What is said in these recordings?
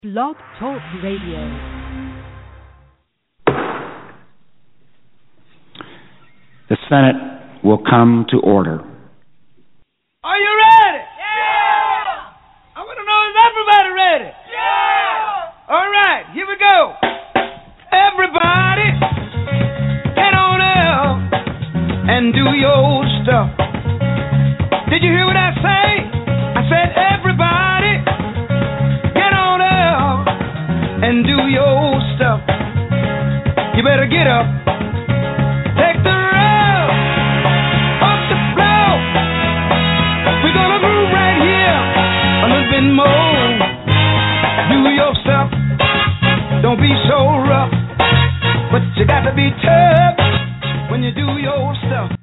Blog Talk Radio. The Senate will come to order. Are you ready? Yeah! I want to know, is everybody ready? Yeah! All right, here we go. Everybody, get on up and do your stuff. Did you hear what I say? I said everybody, get on up and do your stuff. You better get up. Take the road off the floor. We're gonna move right here a little bit more. Do your stuff. Don't be so rough, but you got to be tough when you do your stuff.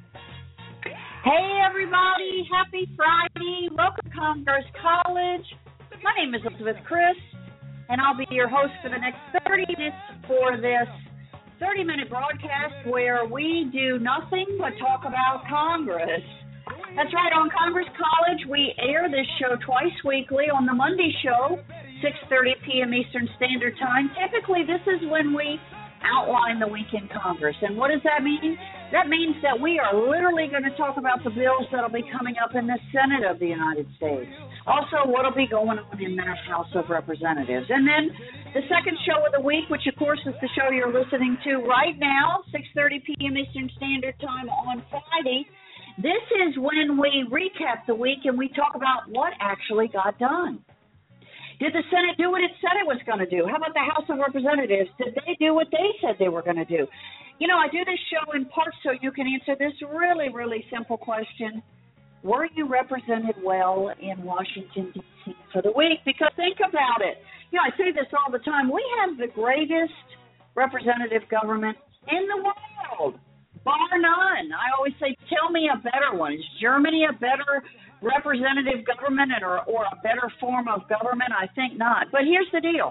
Hey everybody, happy Friday. Welcome to Congress College. My name is Elizabeth Chris, and I'll be your host for the next 30 minutes for this 30-minute broadcast where we do nothing but talk about Congress. That's right, on Congress College, we air this show twice weekly. On the Monday show, 6:30 p.m. Eastern Standard Time. Typically, this is when we outline the week in Congress. And what does that mean? That means that we are literally going to talk about the bills that will be coming up in the Senate of the United States. Also, what will be going on in that House of Representatives. And then the second show of the week, which, of course, is the show you're listening to right now, 6:30 p.m. Eastern Standard Time on Friday. This is when we recap the week and we talk about what actually got done. Did the Senate do what it said it was going to do? How about the House of Representatives? Did they do what they said they were going to do? You know, I do this show in part so you can answer this really, really simple question. Were you represented well in Washington, D.C. for the week? Because think about it. You know, I say this all the time. We have the greatest representative government in the world, bar none. I always say, tell me a better one. Is Germany a better representative government or a better form of government? I think not. But here's the deal.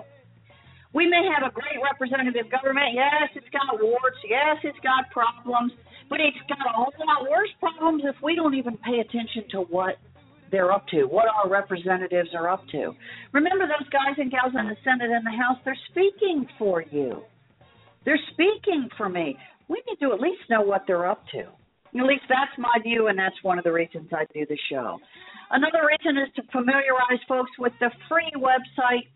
We may have a great representative government. Yes, it's got warts. Yes, it's got problems. But it's got a whole lot worse problems if we don't even pay attention to what they're up to, what our representatives are up to. Remember those guys and gals in the Senate and the House? They're speaking for you. They're speaking for me. We need to at least know what they're up to. At least that's my view, and that's one of the reasons I do the show. Another reason is to familiarize folks with the free website,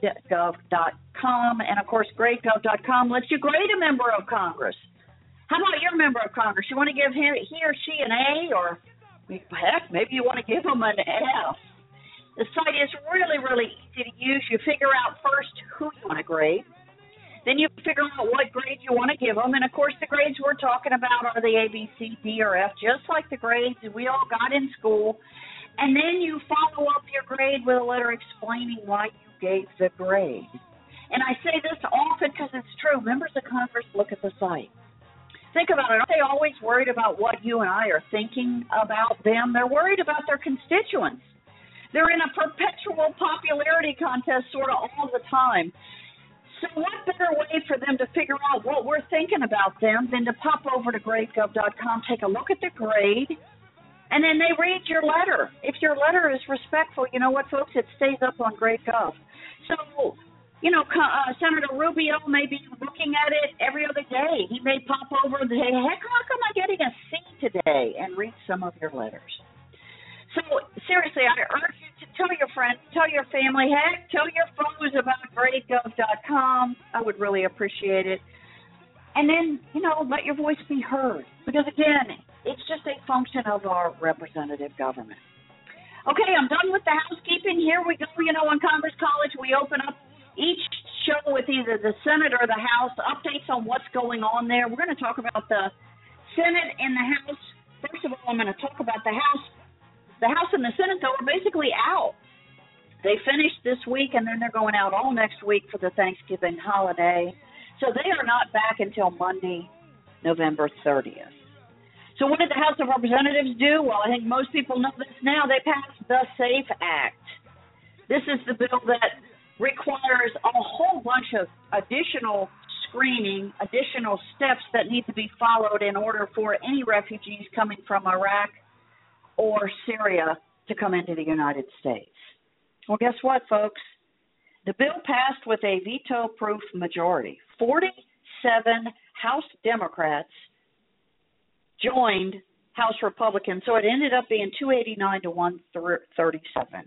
gradegov.com. And, of course, gradegov.com lets you grade a member of Congress. How about your member of Congress? You want to give he or she an A, or, heck, maybe you want to give them an F. The site is really, really easy to use. You figure out first who you want to grade. Then you figure out what grade you want to give them. And, of course, the grades we're talking about are the A, B, C, D, or F, just like the grades we all got in school. And then you follow up your grade with a letter explaining why you gave the grade. And I say this often because it's true. Members of Congress look at the site. Think about it. Aren't they always worried about what you and I are thinking about them? They're worried about their constituents. They're in a perpetual popularity contest sort of all the time. So what better way for them to figure out what we're thinking about them than to pop over to gradegov.com, take a look at the grade, and then they read your letter. If your letter is respectful, you know what, folks, it stays up on GradeGov. So, you know, Senator Rubio may be looking at it every other day. He may pop over and say, heck, how come I'm getting a C today? And read some of your letters. So, seriously, I urge you to tell your friends, tell your family, heck, tell your foes about gradegov.com. I would really appreciate it. And then, you know, let your voice be heard. Because, again, it's just a function of our representative government. Okay, I'm done with the housekeeping. Here we go. You know, on Congress College, we open up each show with either the Senate or the House, updates on what's going on there. We're going to talk about the Senate and the House. First of all, I'm going to talk about the House. The House and the Senate, though, are basically out. They finished this week, and then they're going out all next week for the Thanksgiving holiday. So they are not back until Monday, November 30th. So what did the House of Representatives do? Well, I think most people know this now. They passed the SAFE Act. This is the bill that requires a whole bunch of additional screening, additional steps that need to be followed in order for any refugees coming from Iraq or Syria to come into the United States. Well, guess what, folks? The bill passed with a veto-proof majority. 47 House Democrats joined House Republicans, so it ended up being 289 to 137.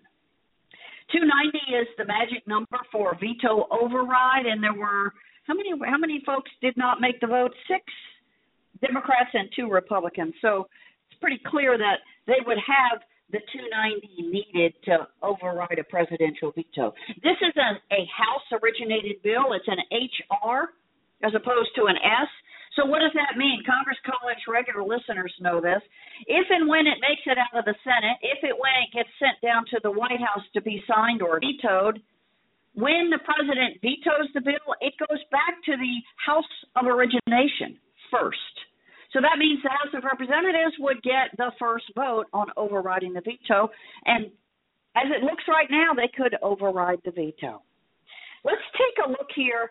290 is the magic number for veto override, and there were how many folks did not make the vote? 6 Democrats and 2 Republicans. So it's pretty clear that they would have the 290 needed to override a presidential veto. This is a House-originated bill. It's an HR as opposed to an S. So what does that mean? Congress College regular listeners know this. If and when it makes it out of the Senate, when it gets sent down to the White House to be signed or vetoed, when the president vetoes the bill, it goes back to the House of origination first. So that means the House of Representatives would get the first vote on overriding the veto. And as it looks right now, they could override the veto. Let's take a look here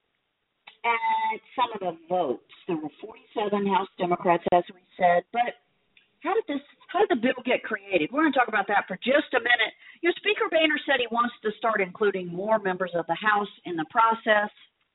at some of the votes. There were 47 House Democrats, as we said, but how did the bill get created? We're going to talk about that for just a minute. Speaker Boehner said he wants to start including more members of the House in the process.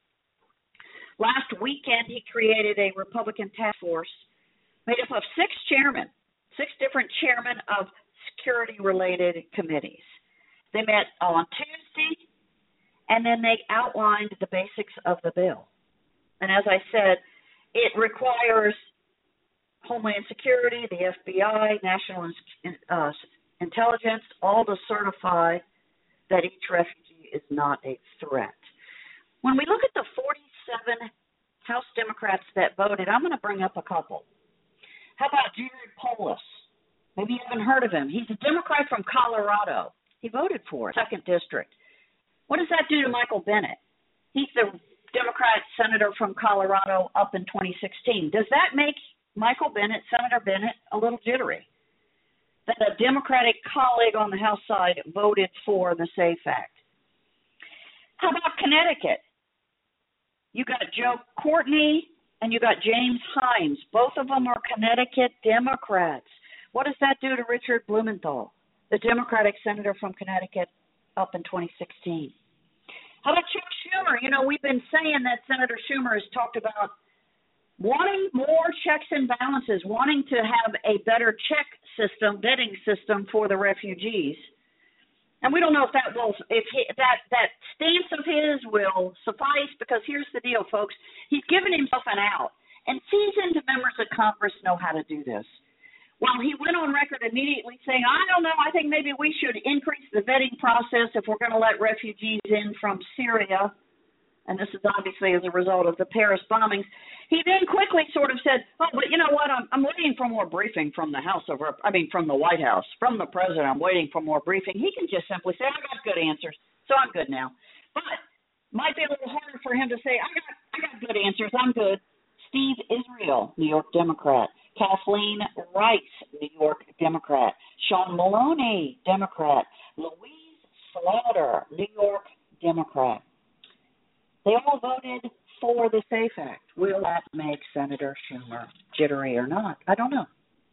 Last weekend, he created a Republican task force made up of 6 different chairmen of security-related committees. They met on Tuesday, and then they outlined the basics of the bill. And as I said, it requires Homeland Security, the FBI, National Intelligence, all to certify that each refugee is not a threat. When we look at the 47 House Democrats that voted, I'm going to bring up a couple. How about Jared Polis? Maybe you haven't heard of him. He's a Democrat from Colorado. He voted for it, 2nd District. What does that do to Michael Bennet? He's the Democrat senator from Colorado up in 2016. Does that make Michael Bennet, Senator Bennet, a little jittery that a Democratic colleague on the House side voted for the SAFE Act? How about Connecticut? You got Joe Courtney and you got James Himes. Both of them are Connecticut Democrats. What does that do to Richard Blumenthal, the Democratic senator from Connecticut up in 2016? How about Chuck Schumer? We've been saying that Senator Schumer has talked about wanting more checks and balances, wanting to have a better vetting system for the refugees. And we don't know if that stance of his will suffice, because here's the deal, folks. He's given himself an out, and seasoned members of Congress know how to do this. Well, he went on record immediately saying, I don't know, I think maybe we should increase the vetting process if we're going to let refugees in from Syria. And this is obviously as a result of the Paris bombings. He then quickly sort of said, oh, but you know what, I'm waiting for more briefing from the from the White House, from the president. I'm waiting for more briefing. He can just simply say, I got good answers, so I'm good now. But might be a little harder for him to say, I got good answers, I'm good. Steve Israel, New York Democrat. Kathleen Rice, New York Democrat. Sean Maloney, Democrat. Louise Slaughter, New York Democrat. They all voted for the SAFE Act. Will that make Senator Schumer jittery or not? I don't know.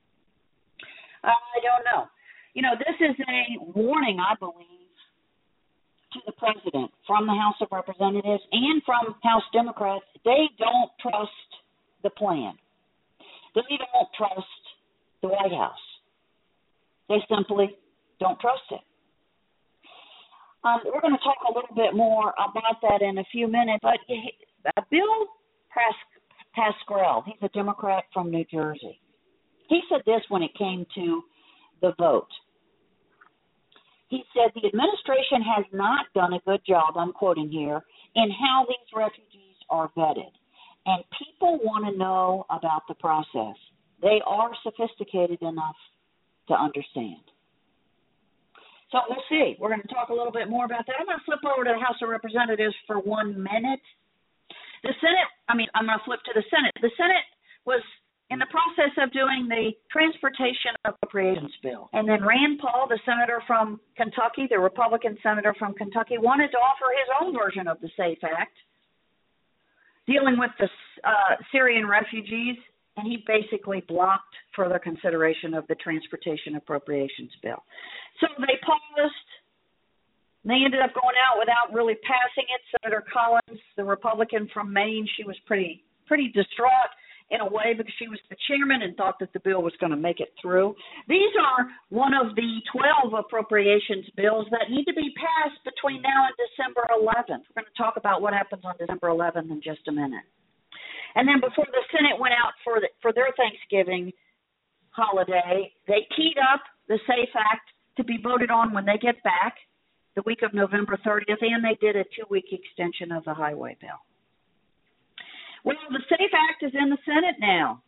This is a warning, I believe, to the president from the House of Representatives and from House Democrats. They don't trust the plan. They don't trust the White House. They simply don't trust it. We're going to talk a little bit more about that in a few minutes. But Bill Pascrell, he's a Democrat from New Jersey. He said this when it came to the vote. He said the administration has not done a good job, I'm quoting here, in how these refugees are vetted. And people want to know about the process. They are sophisticated enough to understand. So we'll see. We're going to talk a little bit more about that. I'm going to flip over to the House of Representatives for 1 minute. The Senate, I'm going to flip to the Senate. The Senate was in the process of doing the Transportation Appropriations Bill. And then Rand Paul, the senator from Kentucky, the Republican senator from Kentucky, wanted to offer his own version of the SAFE Act, dealing with the Syrian refugees, and he basically blocked further consideration of the Transportation Appropriations Bill. So they paused And they ended up going out without really passing it. Senator Collins, the Republican from Maine, she was pretty distraught in a way because she was the chairman and thought that the bill was going to make it through. These are one of the 12 appropriations bills that need to be passed between now and December 11th. We're going to talk about what happens on December 11th in just a minute. And then before the Senate went out for their Thanksgiving holiday, they teed up the SAFE Act to be voted on when they get back the week of November 30th, and they did a 2-week extension of the highway bill. Well, the SAFE Act is in the Senate now.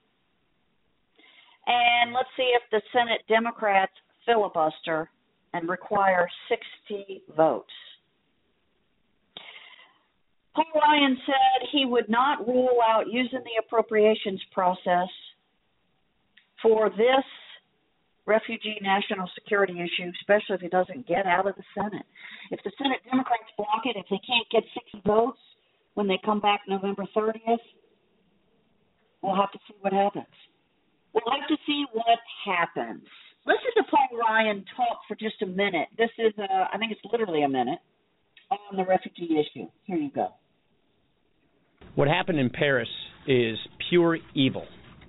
And let's see if the Senate Democrats filibuster and require 60 votes. Paul Ryan said he would not rule out using the appropriations process for this refugee national security issue, especially if it doesn't get out of the Senate. If the Senate Democrats block it, if they can't get 60 votes, when they come back November 30th, we'll have to see what happens. We'll have to see what happens. Listen to Paul Ryan talk for just a minute. This is, I think it's literally a minute, on the refugee issue. Here you go. What happened in Paris is pure evil.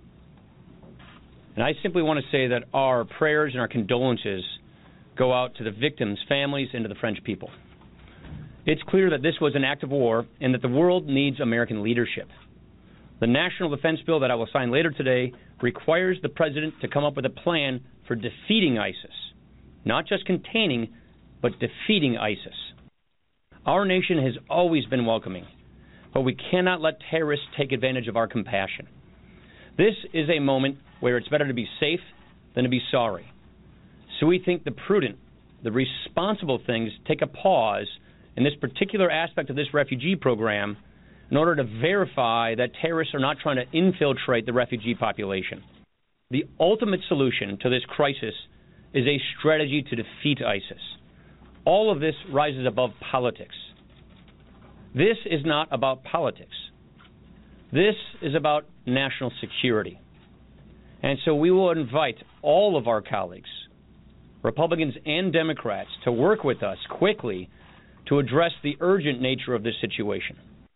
And I simply want to say that our prayers and our condolences go out to the victims' families and to the French people. It's clear that this was an act of war and that the world needs American leadership. The National Defense Bill that I will sign later today requires the president to come up with a plan for defeating ISIS, not just containing, but defeating ISIS. Our nation has always been welcoming, but we cannot let terrorists take advantage of our compassion. This is a moment where it's better to be safe than to be sorry. So we think the prudent, the responsible things take a pause in this particular aspect of this refugee program in order to verify that terrorists are not trying to infiltrate the refugee population. The ultimate solution to this crisis is a strategy to defeat ISIS. All of this rises above politics. This is not about politics. This is about national security. And so we will invite all of our colleagues, Republicans and Democrats, to work with us quickly to address the urgent nature of this situation.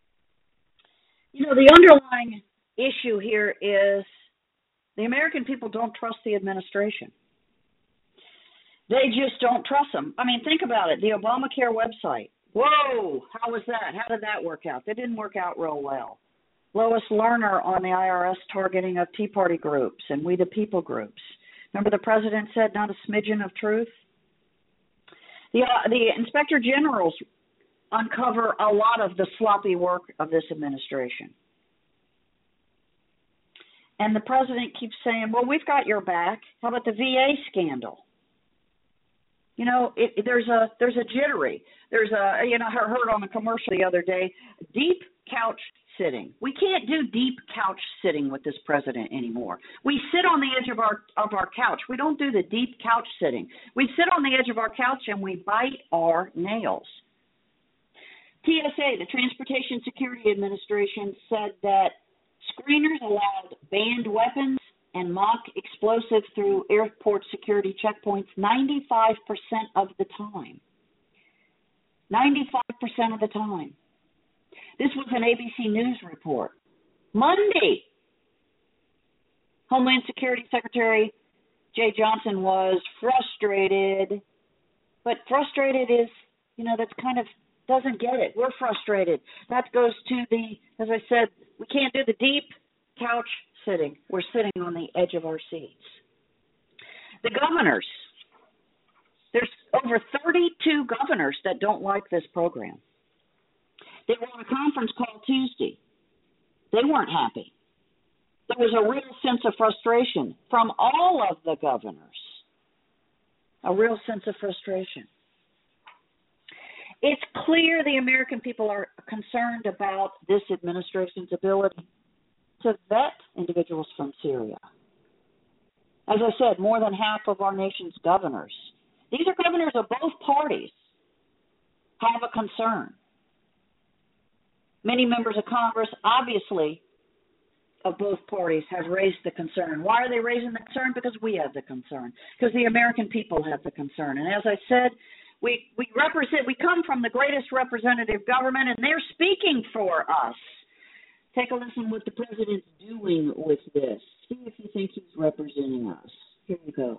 You know, the underlying issue here is the American people don't trust the administration. They just don't trust them. I mean, think about it. The Obamacare website. Whoa, how was that? How did that work out? That didn't work out real well. Lois Lerner on the IRS targeting of Tea Party groups and We the People groups. Remember the president said not a smidgen of truth? The inspector generals uncover a lot of the sloppy work of this administration. And the president keeps saying, well, we've got your back. How about the VA scandal? You know, there's a jittery. There's a, I heard on a commercial the other day, deep couch sitting. We can't do deep couch sitting with this president anymore. We sit on the edge of our couch. We don't do the deep couch sitting. We sit on the edge of our couch and we bite our nails. TSA, the Transportation Security Administration, said that screeners allowed banned weapons and mock explosives through airport security checkpoints 95% of the time. 95% of the time. This was an ABC News report. Monday, Homeland Security Secretary Jay Johnson was frustrated. But frustrated is, that's kind of doesn't get it. We're frustrated. That goes to as I said, we can't do the deep couch sitting. We're sitting on the edge of our seats. The governors, there's over 32 governors that don't like this program. They were on a conference call Tuesday. They weren't happy. There was a real sense of frustration from all of the governors. A real sense of frustration. It's clear the American people are concerned about this administration's ability to vet individuals from Syria. As I said, more than half of our nation's governors, these are governors of both parties, have a concern. Many members of Congress, obviously, of both parties have raised the concern. Why are they raising the concern? Because we have the concern. Because the American people have the concern. And as I said, We come from the greatest representative government, and they're speaking for us. Take a listen what the president's doing with this. See if you think he's representing us. Here you go.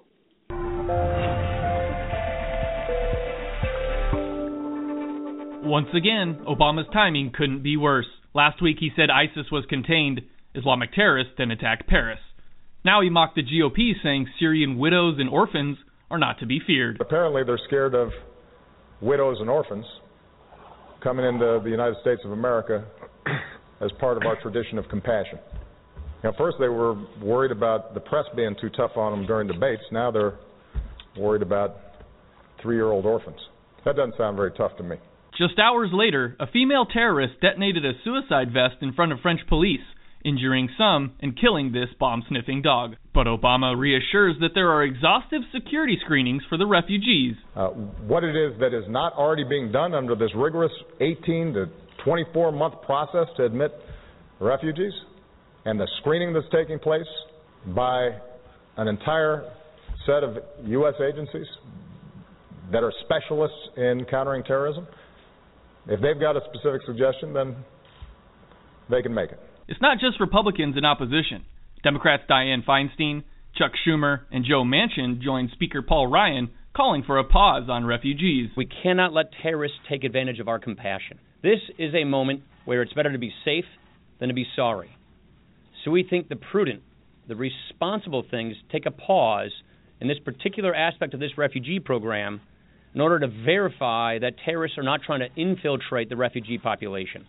Once again, Obama's timing couldn't be worse. Last week he said ISIS was contained, Islamic terrorists then attacked Paris. Now he mocked the GOP, saying Syrian widows and orphans are not to be feared. Apparently they're scared of widows and orphans coming into the United States of America as part of our tradition of compassion. Now, first they were worried about the press being too tough on them during debates. Now they're worried about 3-year-old orphans. That doesn't sound very tough to me. Just hours later, a female terrorist detonated a suicide vest in front of French police, injuring some and killing this bomb-sniffing dog. But Obama reassures that there are exhaustive security screenings for the refugees. What it is that is not already being done under this rigorous 18 to 24-month process to admit refugees, and the screening that's taking place by an entire set of U.S. agencies that are specialists in countering terrorism, if they've got a specific suggestion, then they can make it. It's not just Republicans in opposition. Democrats Dianne Feinstein, Chuck Schumer, and Joe Manchin joined Speaker Paul Ryan calling for a pause on refugees. We cannot let terrorists take advantage of our compassion. This is a moment where it's better to be safe than to be sorry. So we think the prudent, the responsible thing is to take a pause in this particular aspect of this refugee program in order to verify that terrorists are not trying to infiltrate the refugee population.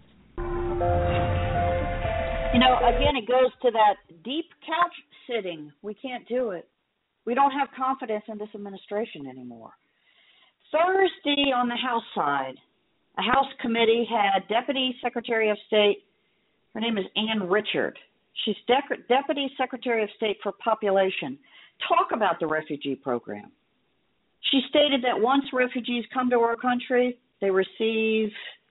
You know, again, it goes to that deep couch sitting. We can't do it. We don't have confidence in this administration anymore. Thursday on the House side, a House committee had Deputy Secretary of State, her name is Ann Richard. She's Deputy Secretary of State for Population. Talk about the refugee program. She stated that once refugees come to our country, they receive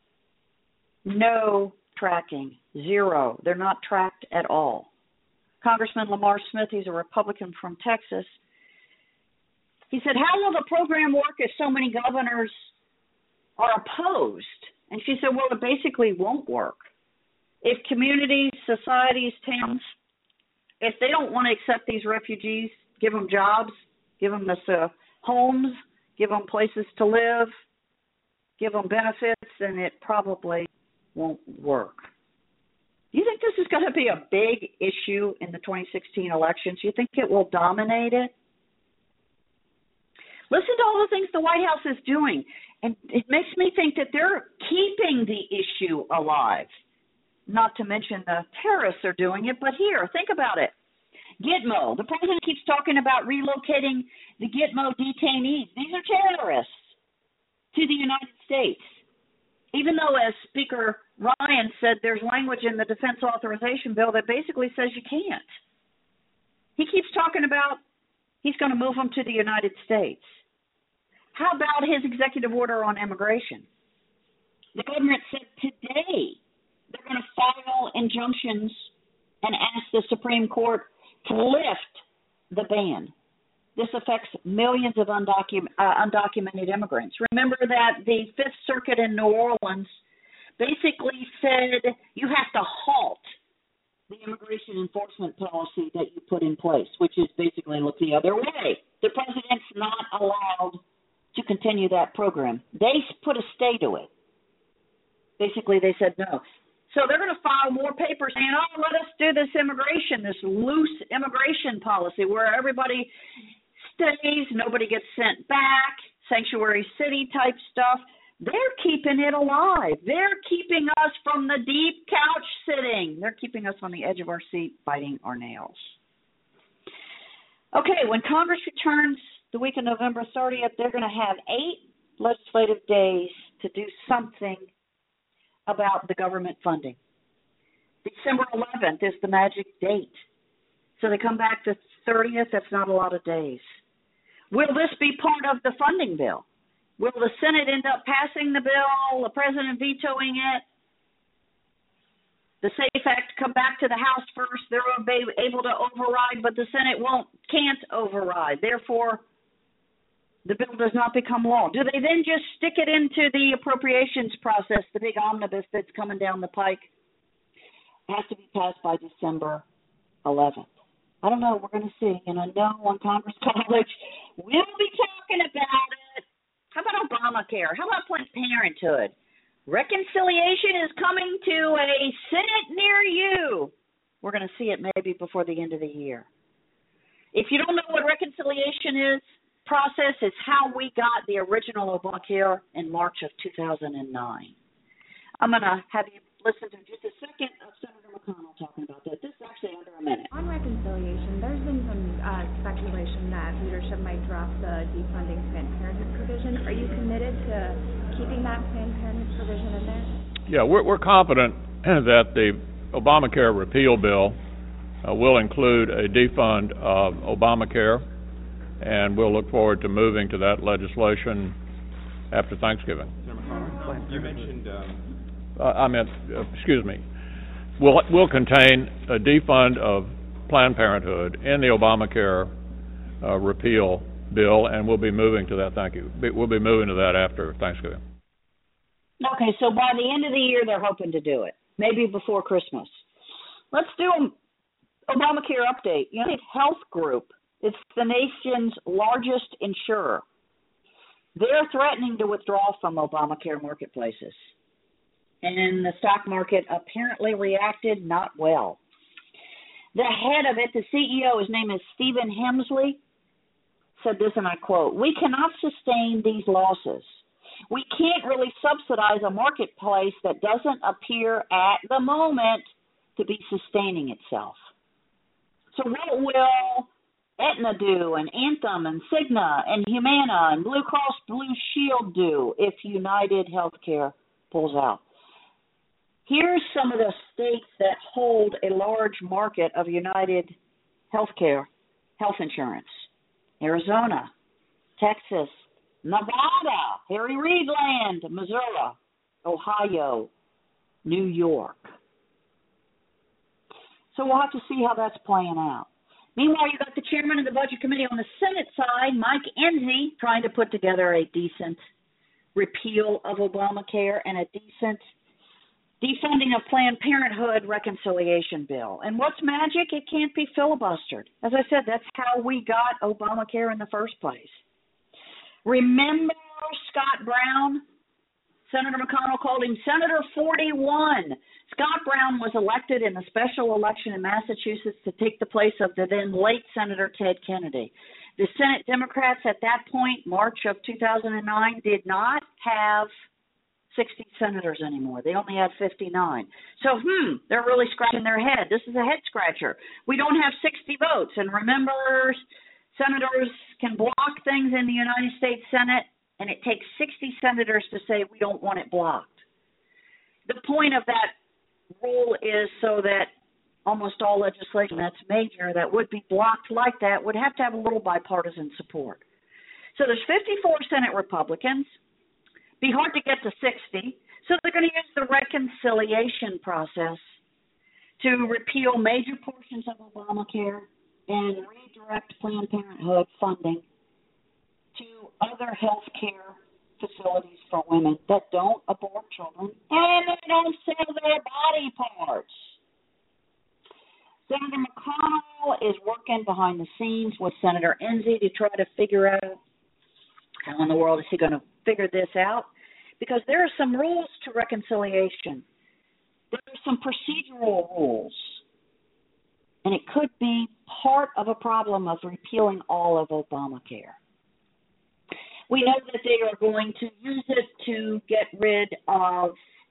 no tracking, zero. They're not tracked at all. Congressman Lamar Smith, he's a Republican from Texas, he said, how will the program work if so many governors are opposed? And she said, well, it basically won't work. If communities, societies, towns, if they don't want to accept these refugees, give them jobs, give them homes, give them places to live, give them benefits, then it probably won't work. Do you think this is going to be a big issue in the 2016 elections? Do you think it will dominate it? Listen to all the things the White House is doing, and it makes me think that they're keeping the issue alive. Not to mention the terrorists are doing it, but here, think about it. Gitmo, the president keeps talking about relocating the Gitmo detainees. These are terrorists to the United States. Even though, as Speaker Ryan said, there's language in the defense authorization bill that basically says you can't. He keeps talking about he's going to move them to the United States. How about his executive order on immigration? The government said today they're going to file injunctions and ask the Supreme Court to lift the ban. This affects millions of undocumented immigrants. Remember that the Fifth Circuit in New Orleans basically said you have to halt the immigration enforcement policy that you put in place, which is basically look the other way. The president's not allowed to continue that program. They put a stay to it. Basically, they said no. So they're going to file more papers saying, oh, let us do this immigration, this loose immigration policy where everybody stays, nobody gets sent back, sanctuary city type stuff. They're keeping it alive. They're keeping us from the deep couch sitting. They're keeping us on the edge of our seat, biting our nails. Okay, when Congress returns the week of November 30th, they're going to have 8 legislative days to do something about the government funding. December 11th is the magic date. So they come back to 30th. That's not a lot of days. Will this be part of the funding bill? Will the Senate end up passing the bill, the president vetoing it? The SAFE Act come back to the House first. They're able to override, but the Senate can't override. Therefore, the bill does not become law, do they then just stick it into the appropriations process, the big omnibus that's coming down the pike? It has to be passed by December 11th. I don't know. We're going to see. And I know on Congress College, we'll be talking about it. How about Obamacare? How about Planned Parenthood? Reconciliation is coming to a Senate near you. We're going to see it maybe before the end of the year. If you don't know what reconciliation process is how we got the original Obamacare in March of 2009. I'm going to have you listen to just a second of Senator McConnell talking about that. This is actually under a minute. On reconciliation, there's been some speculation that leadership might drop the defunding Planned Parenthood provision. Are you committed to keeping that Planned Parenthood provision in there? Yeah, we're confident that the Obamacare repeal bill will include a defund of Obamacare, and we'll look forward to moving to that legislation after Thanksgiving. You mentioned... will contain a defund of Planned Parenthood in the Obamacare repeal bill, and we'll be moving to that. Thank you. We'll be moving to that after Thanksgiving. Okay, so by the end of the year, they're hoping to do it, maybe before Christmas. Let's do an Obamacare update. United Health Group, it's the nation's largest insurer. They're threatening to withdraw from Obamacare marketplaces. And the stock market apparently reacted not well. The head of it, the CEO, his name is Stephen Hemsley, said this, and I quote, "We cannot sustain these losses. We can't really subsidize a marketplace that doesn't appear at the moment to be sustaining itself. So what will Aetna do, and Anthem, and Cigna, and Humana, and Blue Cross Blue Shield do if United Healthcare pulls out?" Here's some of the states that hold a large market of United Healthcare health insurance: Arizona, Texas, Nevada, Harry Reid land, Missouri, Ohio, New York. So we'll have to see how that's playing out. Meanwhile, you got the chairman of the Budget Committee on the Senate side, Mike Enzi, trying to put together a decent repeal of Obamacare and a decent defunding of Planned Parenthood reconciliation bill. And what's magic? It can't be filibustered. As I said, that's how we got Obamacare in the first place. Remember Scott Brown? Senator McConnell called him Senator 41. Scott Brown was elected in a special election in Massachusetts to take the place of the then late Senator Ted Kennedy. The Senate Democrats at that point, March of 2009, did not have 60 senators anymore. They only had 59. So, they're really scratching their head. This is a head scratcher. We don't have 60 votes. And remember, senators can block things in the United States Senate, and it takes 60 senators to say we don't want it blocked. The point of that rule is so that almost all legislation that's major that would be blocked like that would have to have a little bipartisan support. So there's 54 Senate Republicans. Be hard to get to 60, so they're going to use the reconciliation process to repeal major portions of Obamacare and redirect Planned Parenthood funding to other health care facilities for women that don't abort children and they don't sell their body parts. Senator McConnell is working behind the scenes with Senator Enzi to try to figure out how in the world is he going to figure this out, because there are some rules to reconciliation. There are some procedural rules, and it could be part of a problem of repealing all of Obamacare. We know that they are going to use it to get rid of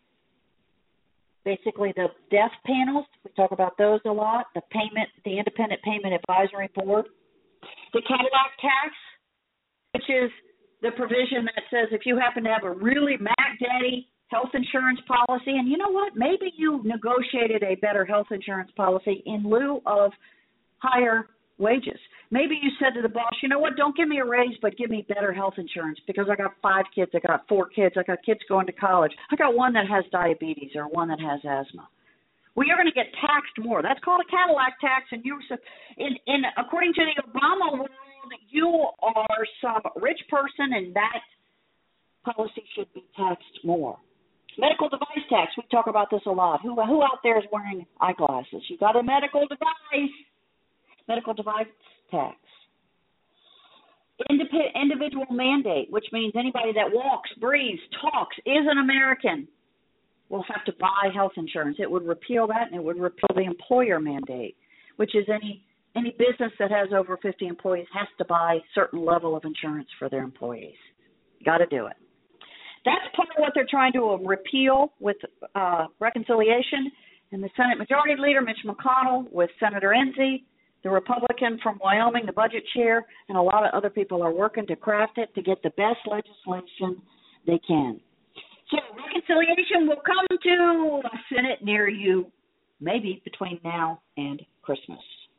basically the death panels. We talk about those a lot. The Independent Payment Advisory Board. The Cadillac tax, which is the provision that says if you happen to have a really Mac Daddy health insurance policy, and you know what, maybe you negotiated a better health insurance policy in lieu of higher wages. Maybe you said to the boss, you know what, don't give me a raise, but give me better health insurance because I got 5 kids, I got 4 kids, I got kids going to college. I got one that has diabetes or one that has asthma. Well, you're going to get taxed more. That's called a Cadillac tax, and according to the Obama rules, you are some rich person and that policy should be taxed more. Medical device tax, we talk about this a lot. Who out there is wearing eyeglasses? You got a medical device. Medical device tax. Individual mandate, which means anybody that walks, breathes, talks, is an American will have to buy health insurance. It would repeal that, and it would repeal the employer mandate, which is any business that has over 50 employees has to buy a certain level of insurance for their employees. Got to do it. That's part of what they're trying to repeal with reconciliation. And the Senate Majority Leader, Mitch McConnell, with Senator Enzi, the Republican from Wyoming, the budget chair, and a lot of other people are working to craft it to get the best legislation they can. So reconciliation will come to a Senate near you, maybe between now and Christmas.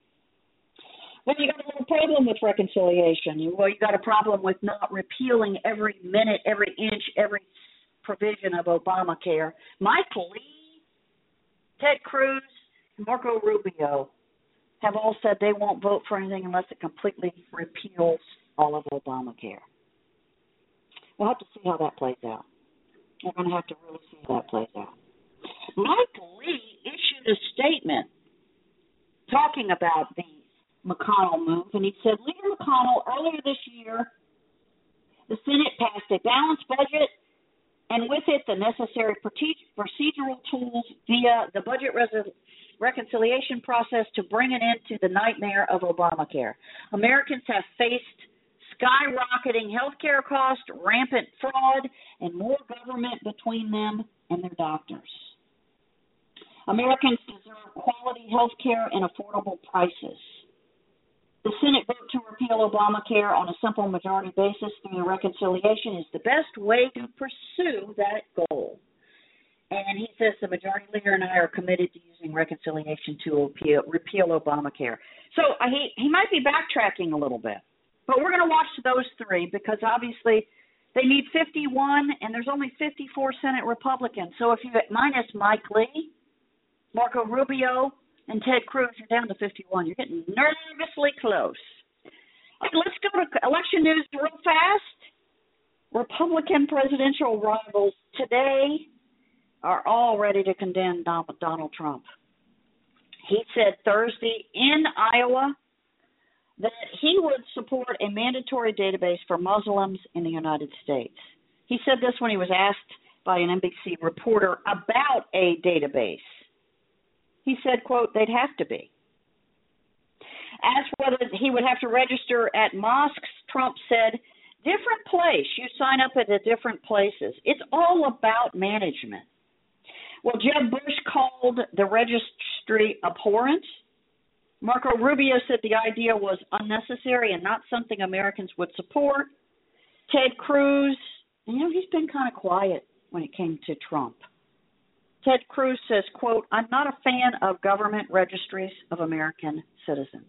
Well, you got a little problem with reconciliation. Well, you got a problem with not repealing every minute, every inch, every provision of Obamacare. Michael Lee, Ted Cruz, and Marco Rubio have all said they won't vote for anything unless it completely repeals all of Obamacare. We'll have to see how that plays out. We're going to have to really see how that plays out. Michael Lee issued a statement talking about the McConnell move, and he said, Leader McConnell, earlier this year, the Senate passed a balanced budget and with it the necessary procedural tools via the budget reconciliation process to bring an end to the nightmare of Obamacare. Americans have faced skyrocketing health care costs, rampant fraud, and more government between them and their doctors. Americans deserve quality health care and affordable prices. The Senate vote to repeal Obamacare on a simple majority basis through reconciliation is the best way to pursue that goal. And he says the Majority Leader and I are committed to using reconciliation to repeal Obamacare. So he might be backtracking a little bit. But we're going to watch those three because obviously they need 51, and there's only 54 Senate Republicans. So if you minus Mike Lee, Marco Rubio, and Ted Cruz, you're down to 51. You're getting nervously close. Okay, let's go to election news real fast. Republican presidential rivals today are all ready to condemn Donald Trump. He said Thursday in Iowa that he would support a mandatory database for Muslims in the United States. He said this when he was asked by an NBC reporter about a database. He said, quote, they'd have to be. As whether he would have to register at mosques, Trump said, different place. You sign up at the different places. It's all about management. Well, Jeb Bush called the registry abhorrent. Marco Rubio said the idea was unnecessary and not something Americans would support. Ted Cruz, he's been kind of quiet when it came to Trump. Ted Cruz says, quote, I'm not a fan of government registries of American citizens.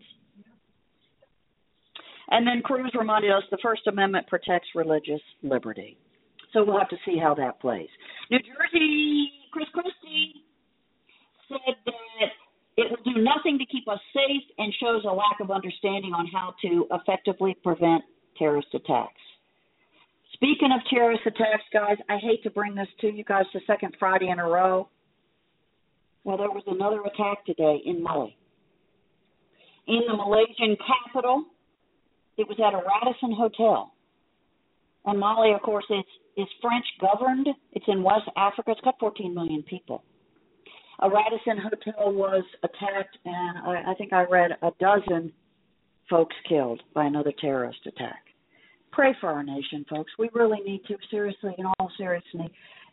And then Cruz reminded us the First Amendment protects religious liberty. So we'll have to see how that plays. New Jersey, Chris Christie said that it will do nothing to keep us safe and shows a lack of understanding on how to effectively prevent terrorist attacks. Speaking of terrorist attacks, guys, I hate to bring this to you guys the second Friday in a row. Well, there was another attack today in Mali. In the Malaysian capital, it was at a Radisson Hotel. And Mali, of course, is French governed. It's in West Africa. It's got 14 million people. A Radisson Hotel was attacked, and I think I read a dozen folks killed by another terrorist attack. Pray for our nation, folks. We really need to, seriously, in all seriousness,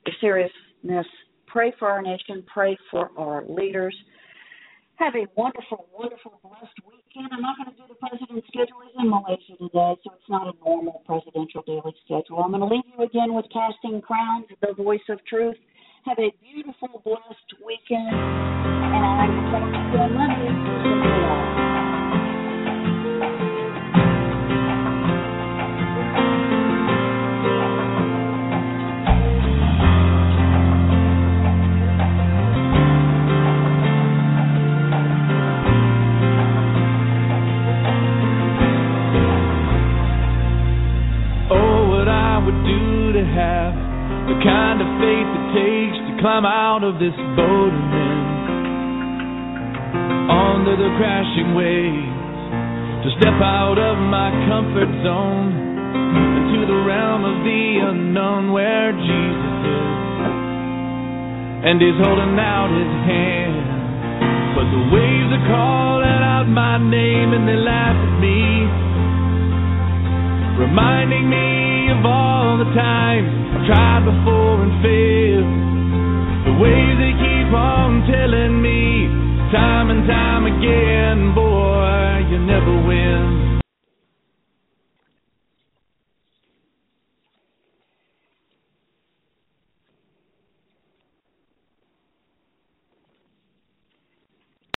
pray for our nation, pray for our leaders. Have a wonderful, wonderful, blessed weekend. I'm not going to do the president's schedule. He's in Malaysia today, so it's not a normal presidential daily schedule. I'm going to leave you again with Casting Crowns, the voice of truth. Have a beautiful, blessed weekend, and I will talk to you on Monday. climb out of this boat and then onto the crashing waves, to step out of my comfort zone into the realm of the unknown where Jesus is, and He's holding out His hand. But the waves are calling out my name and they laugh at me, reminding me of all the times I've tried before and failed. The waves they keep on telling me time and time again, boy, you never win.